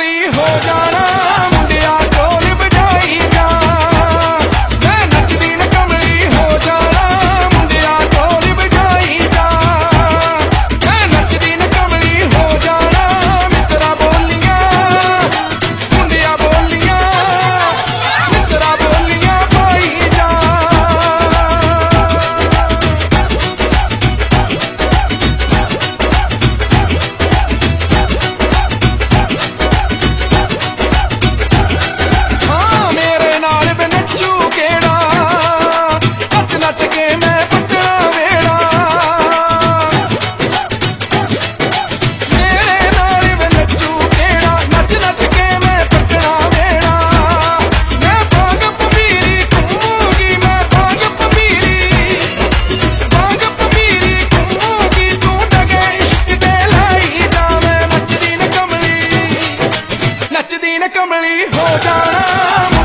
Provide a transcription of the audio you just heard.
कमली हो जाना मुंडिया ढोल बजाई जा मैं नचदी न कमली हो जाना मुंडिया ढोल बजाई जा मैं नचदी न कमली हो जाना मित्रा बोलियां मुंडिया बोलियां मित्रा बोलियां पाई जा नच के मैं पटना वेड़ा मेरे नाल में नचू केड़ा नच नच के मैं पटना वेड़ा मैं भांग पमीरी घूमूंगी मैं भांग पमीरी घूमूंगी तू डगे इश्क दे लाई जा मैं नचदी न कमली हो जाना